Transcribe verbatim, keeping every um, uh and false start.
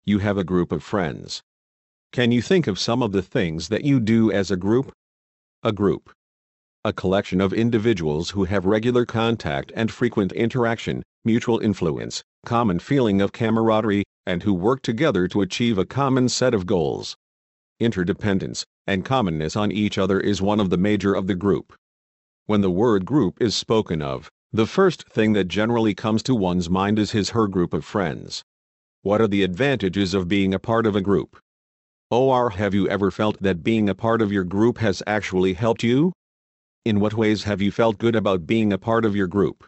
You have a group of friends. Can you think of some of the things that you do as a group? A group. A collection of individuals who have regular contact and frequent interaction, mutual influence, common feeling of camaraderie, and who work together to achieve a common set of goals. Interdependence and commonness on each other is one of the major of the group. When the word group is spoken of, the first thing that generally comes to one's mind is his/her group of friends. What are the advantages of being a part of a group? Or have you ever felt that being a part of your group has actually helped you? In what ways have you felt good about being a part of your group?